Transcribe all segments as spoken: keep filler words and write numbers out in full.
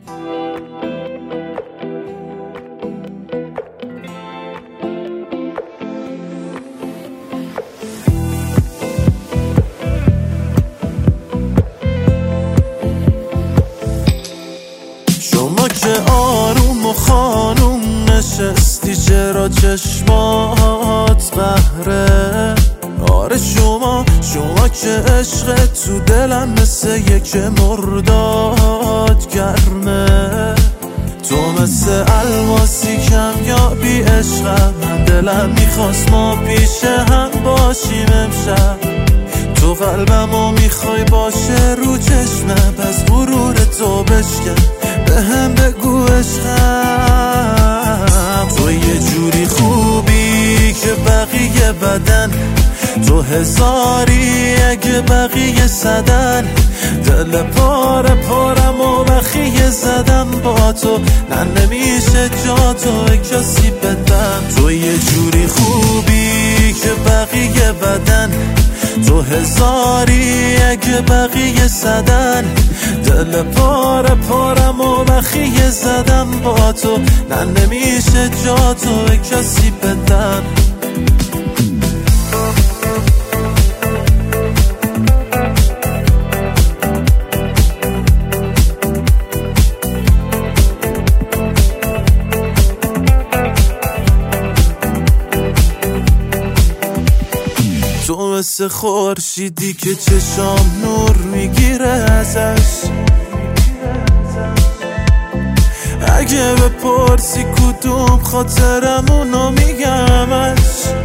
شما که آروم و خانوم نشستی چرا چشمات قهره؟ آره شما شما که عشق تو دلم مثل یک مرداد گرمه. تو مثل الماسی کمیابی عشقم، من دلم میخواست ما پیش هم باشیم امشب. تو قلبمو میخوای باشه رو چشمم، پس غرور تو بشکن به هم بگو عشقم. تو یه جوری خوبی که بقیه بدن، تو هزاری اگه بقیه صدن. دل پاره پارم و بخیه زدم با تو، نه نمیشه جا تو کسی بدم. تو یه جوری خوبی که بقیه بدن، تو هزاری اگه بقیه صدن. دل پاره پارم و بخیه زدم با تو، نه نمیشه جا تو کسی بدم. تو مثل خورشیدی که چشام نور میگیره ازش. اگه بپرسی کدوم خاطرمونو میگمش.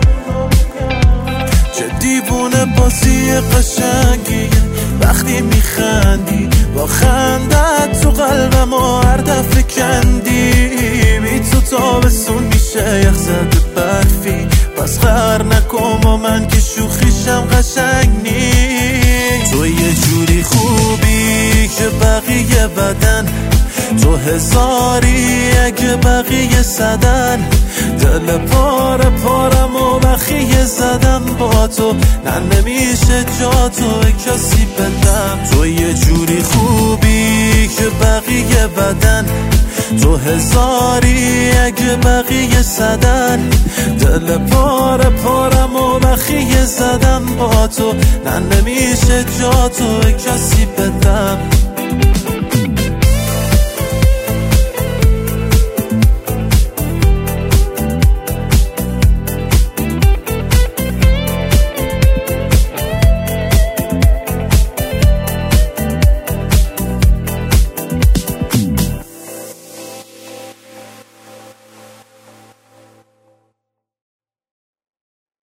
چه دیوونه بازی قشنگیه وقتی میخندی، با خندت تو قلبمو هر دفعه کندی. بی تو تابستون میشه یخ زده برفی، پس قهر نکن با من که شوخیشم قشنگ نیست. تو یه جوری خوبی که بقیه بدن، تو هزاری اگه بقیه صدن. دل پاره پارم و بخیه زدم با تو، نه نمیشه جا تو کسی بدم. تو یه جوری خوبی که بقیه بدن، تو هزاری اگه بقیه صدن. دل پاره پارم و بخیه زدم با تو، نه نمیشه جا تو کسی بدم.